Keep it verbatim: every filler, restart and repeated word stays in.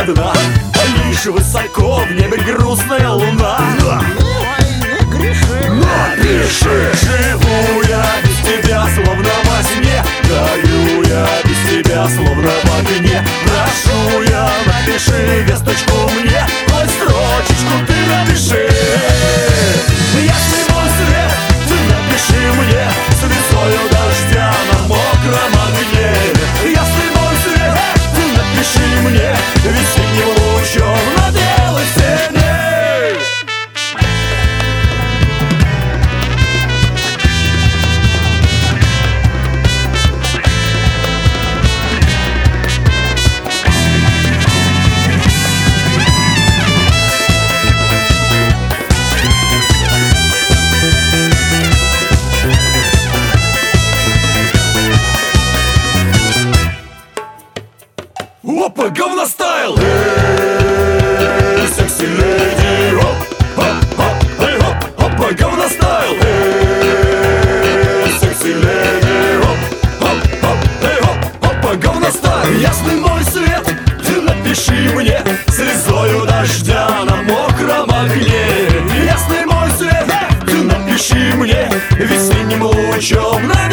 дна, лишь высоко в небе грустная луна. Напиши: живу я без тебя, словно во сне, горю я без тебя, словно в огне. Прошу я, напиши весточку мне, хоть строчечку ты напиши. Если мой свет, ты напиши мне слезою дождя на мокром огне. Если мой свет, ты напиши мне весенним лучом на белой стене. Опа, говностайл! Эй, секси леди! Оп, оп, оп, эй, оп, опа, говностайл! Эй, секси леди! Оп, оп, оп, эй, оп, опа, говностайл! Ясный мой свет, ты напиши мне слезою дождя на мокром огне. Ясный мой свет, ты напиши мне весенним лучом на